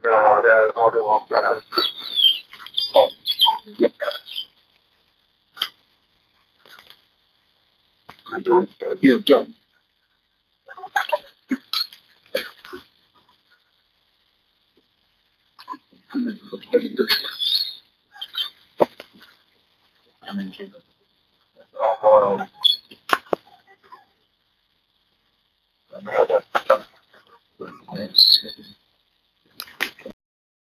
the audio of that. I don't hear John.